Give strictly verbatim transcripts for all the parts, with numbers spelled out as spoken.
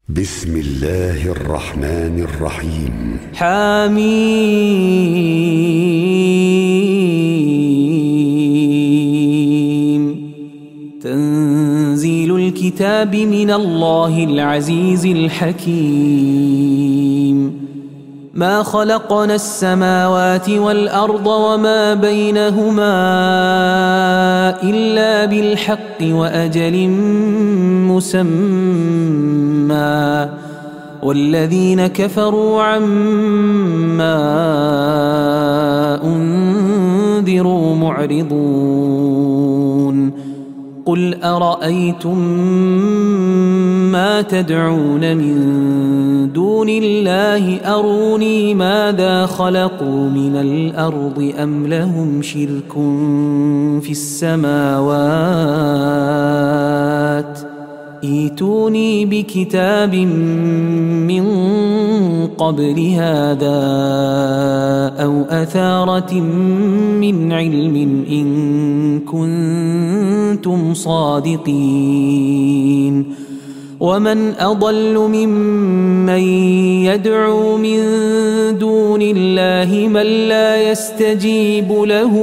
بسم الله الرحمن الرحيم. حميم. تنزيل الكتاب من الله العزيز الحكيم. ما خلقنا السماوات والأرض وما بينهما إلا بالحق وأجل مسمى، والذين كفروا عما أنذروا معرضون. قل أرأيتم ما تدعون من دون الله أروني ماذا خلقوا من الأرض أم لهم شرك في السماوات ائتوني بكتاب من قبل هذا أو أثارة من علم إن كنتم صادقين. ومن أضل ممن يدعو من دون الله من لا يستجيب له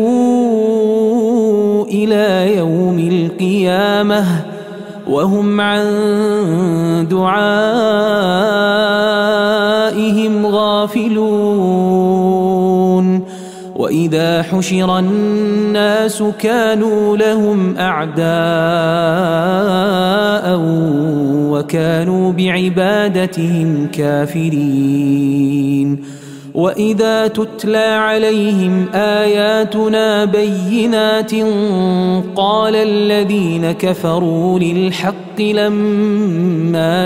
إلى يوم القيامة وهم عن دعائهم غافلون. وإذا حشر الناس كانوا لهم أعداء وكانوا بعبادتهم كافرين. وإذا تتلى عليهم آياتنا بينات قال الذين كفروا للحق لما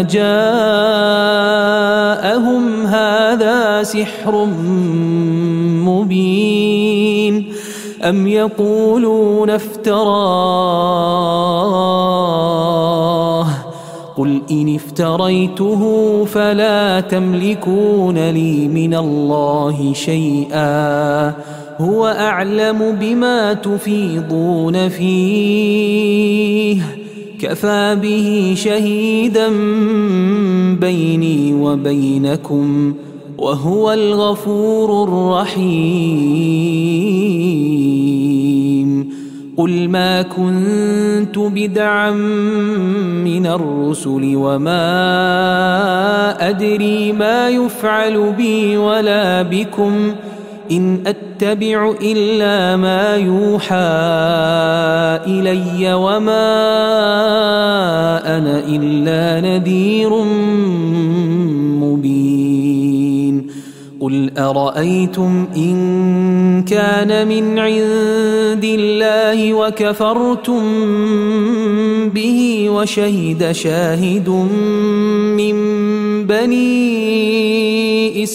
جاءهم هذا سحر مبين أم يقولون افتراه قل إن افتريته فلا تملكون لي من الله شيئا هو أعلم بما تفيضون فيه كفى به شهيدا بيني وبينكم وهو الغفور الرحيم. قل ما كنت بدعا من الرسل وما أدري ما يفعل بي ولا بكم إن أتبع إلا ما يوحى إلي وما أنا إلا نذير مبين. قل أرأيتم إن كان من عند الله وكفرتم به وشهد شاهد من بني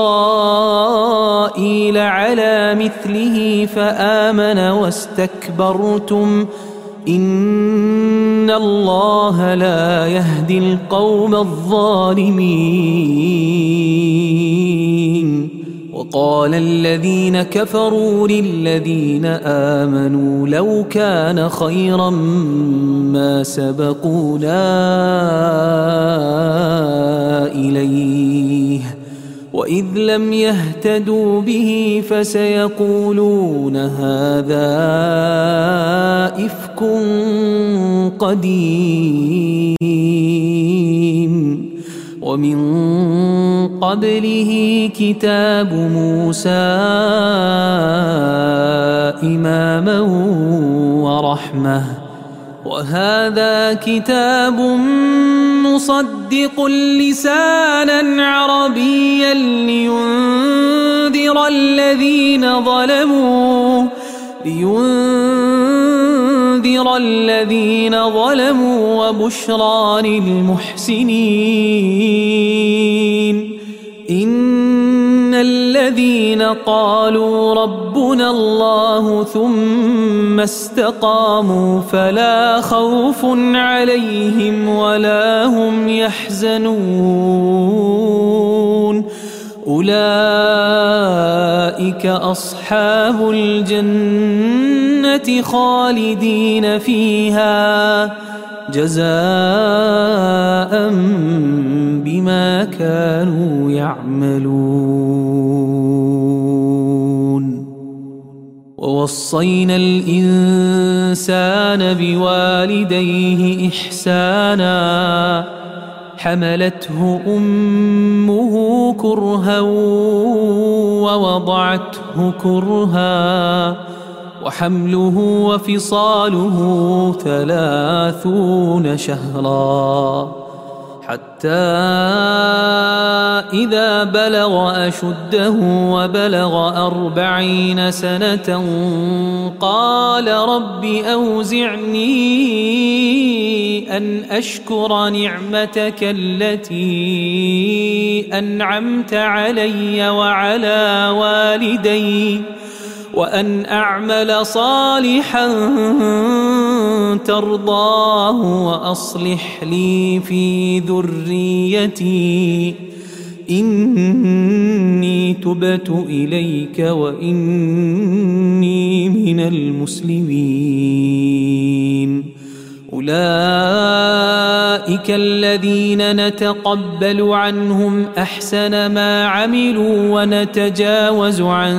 إسرائيل على مثله فآمن واستكبرتم إن الله لا يهدي القوم الظالمين. وقال الذين كفروا للذين آمنوا لو كان خيرا ما سبقونا إليه وإذ لم يهتدوا به فسيقولون هذا إفك قديم. ومن قبله كتاب موسى إماما ورحمة وهذا كتاب مصدق لسانا عربيا لينذر الذين ظلموا لينذر الذين ظلموا وبشرى للمحسنين. إن الذين قالوا ربنا الله ثم استقاموا فلا خوف عليهم ولا هم يحزنون أولئك أصحاب الجنة خالدين فيها جزاء كانوا يعملون. ووصينا الإنسان بوالديه إحسانا حملته أمه كرها ووضعته كرها وحمله وفصاله ثلاثون شهرا حتى إذا بلغ أشده وبلغ أربعين سنة قال رب أوزعني أن أشكر نعمتك التي أنعمت علي وعلى والدي وأن أعمل صالحا ترضاه وأصلح لي في ذريتي إني تبت إليك وإني من المسلمين. أولئك الذين نتقبل عنهم أحسن ما عملوا ونتجاوز عن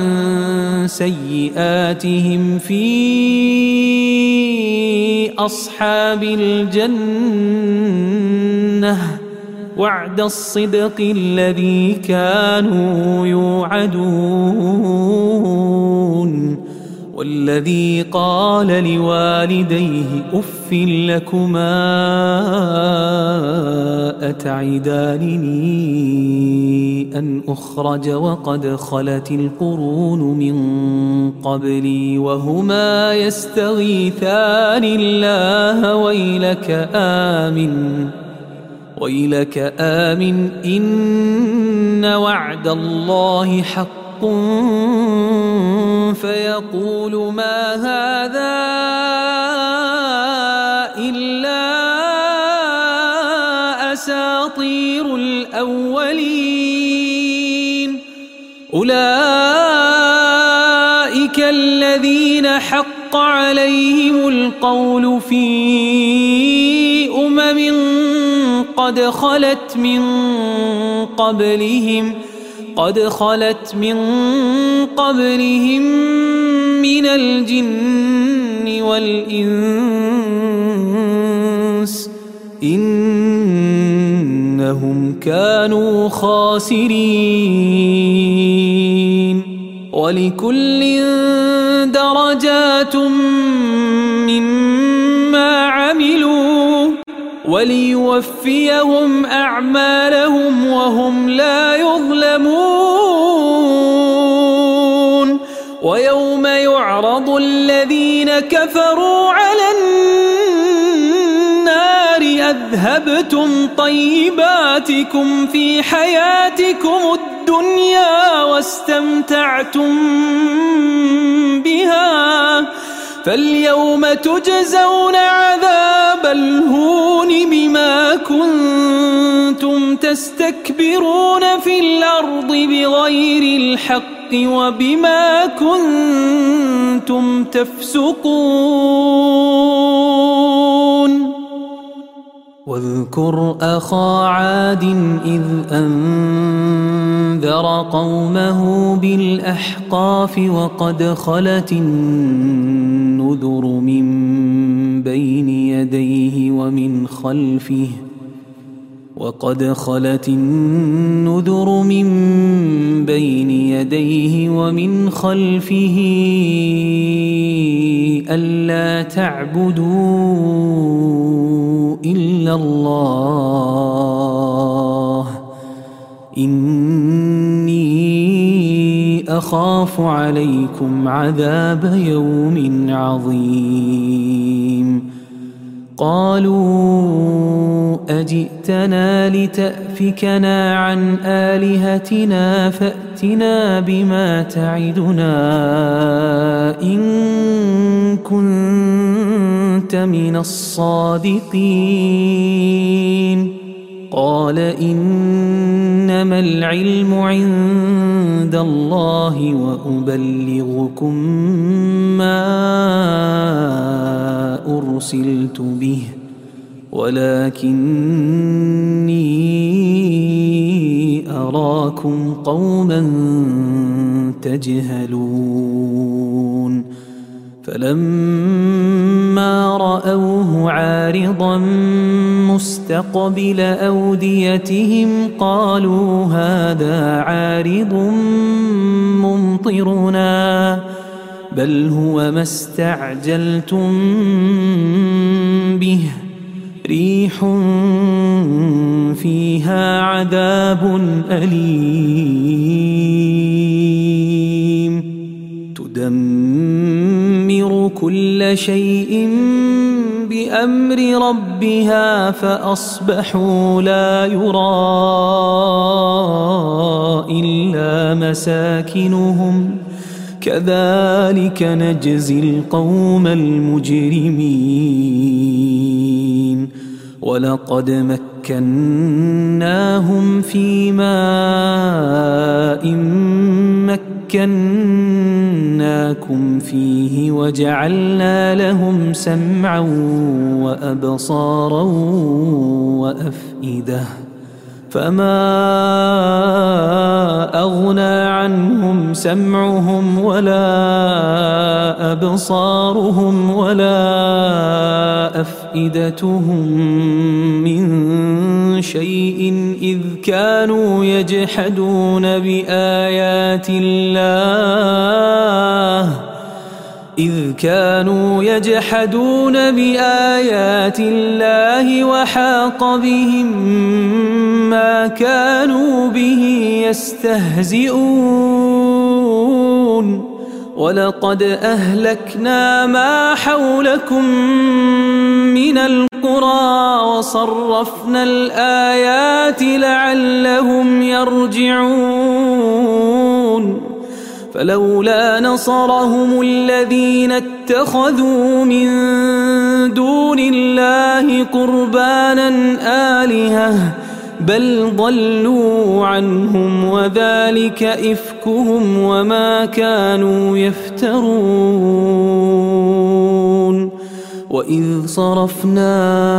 سيئاتهم في أصحاب الجنة وعد الصدق الذي كانوا يوعدون. والذي قال لوالديه أف لكما أتعدانني أن أخرج وقد خلت القرون من قبلي وهما يستغيثان الله ويلك آمن ويلك آمن إن وعد الله حق فيقول ما هذا إلا أساطير الأولين. أولئك الذين حق عليهم القول في أمم قد خلت من قبلهم قد خلت من قبلهم من الجن والإنس إنهم كانوا خاسرين. ولكل درجات مما عملوا وليوفيهم أعمالهم وهم لا يظلمون. ويوم يعرض الذين كفروا على النار أذهبتم طيباتكم في حياتكم الدنيا واستمتعتم بها فاليوم تجزون عذاب الهون بما كنتم تستكبرون في الأرض بغير الحق وبما كنتم تفسقون. واذكر أخا عاد إذ أنذر قومه بالأحقاف وقد خلت النذر من بين يديه ومن خلفه وقد خلت النذر من بين يديه ومن خلفه ألا تعبدوا إلا الله إني أخاف عليكم عذاب يوم عظيم. قالوا أجئتنا لتأفكنا عن آلهتنا فأتنا بما تعدنا إن كنت من الصادقين. قال إنما العلم عند الله وأبلغكم ما أرسلت به ولكني نراكم قوما تجهلون فلما رأوه عارضا مستقبل أوديتهم قالوا هذا عارض ممطرنا بل هو ما استعجلتم به ريح فيها عذاب أليم تدمر كل شيء بأمر ربها فأصبحوا لا يرى إلا مساكنهم كذلك نجزي القوم المجرمين ولقد مكناهم في ماء مكناكم فيه وجعلنا لهم سمعا وأبصارا وأفئدة فما أغنى عنهم سمعهم ولا أبصارهم ولا أفئدتهم من شيء إذ كانوا يجحدون بآيات الله إذ كانوا يجحدون بآيات الله وحاق بهم ما كانوا به يستهزئون ولقد أهلكنا ما حولكم من القرى وصرفنا الآيات لعلهم يرجعون فلولا نصرهم الذين اتخذوا من دون الله قربانا آلهة بل ضلوا عنهم وذلك إفكهم وما كانوا يفترون وإذ صرفنا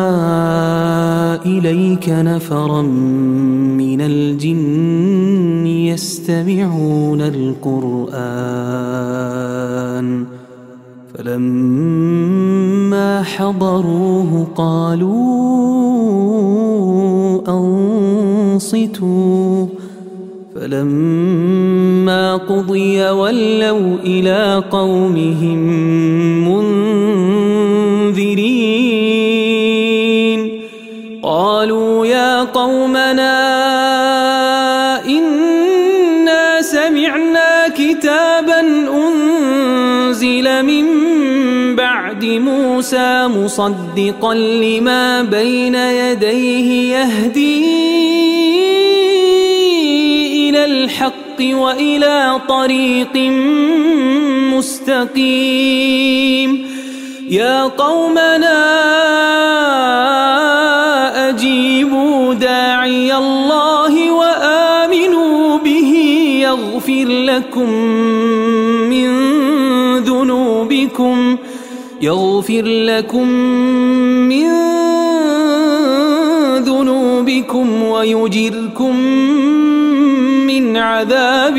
إليك نفرا من الجن يستمعون القرآن فلما حضروه قالوا أنصتوا فلما قضي ولوا إلى قومهم منذرين قالوا يا قومنا إنا سمعنا كتابا أنزل من بعد موسى مصدقا لما بين يديه يهدي إلى الحق وإلى طريق مستقيم يا قومنا أجيبوا داعي الله وآمنوا به يغفر لكم من ذنوبكم يغفر لكم من ذنوبكم ويجركم من عذاب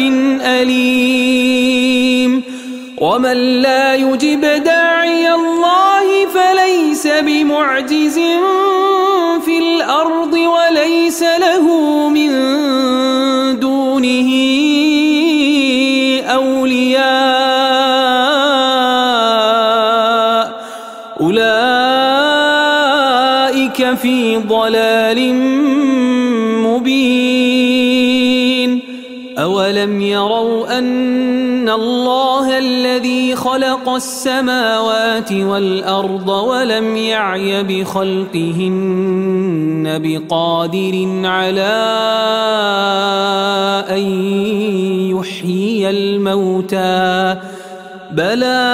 أليم ومن لا يجب داعي الله فليس بمعجز في الأرض وليس له من دونه أولياء أولئك في ضلال مبين أولم يروا أن الله الذي خلق السماوات والأرض ولم يعي بخلقهن بقادر على أن يحيي الموتى بلى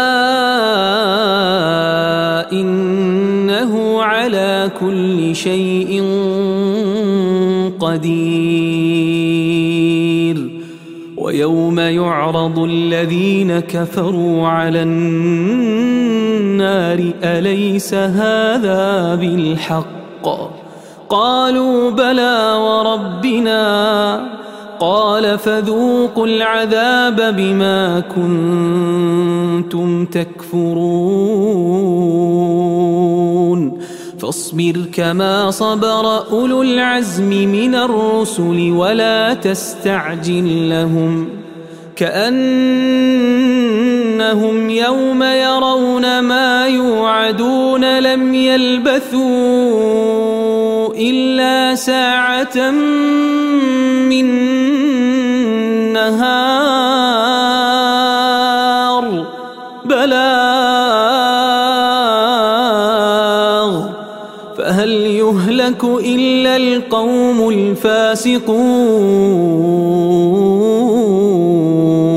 إنه على كل شيء قدير ويوم يعرض الذين كفروا على النار أليس هذا بالحق قالوا بلى وربنا قال فذوقوا العذاب بما كنتم تكفرون فاصبر كما صبر أولو العزم من الرسل ولا تستعجل لهم كأنهم يوم يرون ما يوعدون لم يلبثوا إلا ساعة من نهار بلاغ فهل يهلك إلا القوم الفاسقون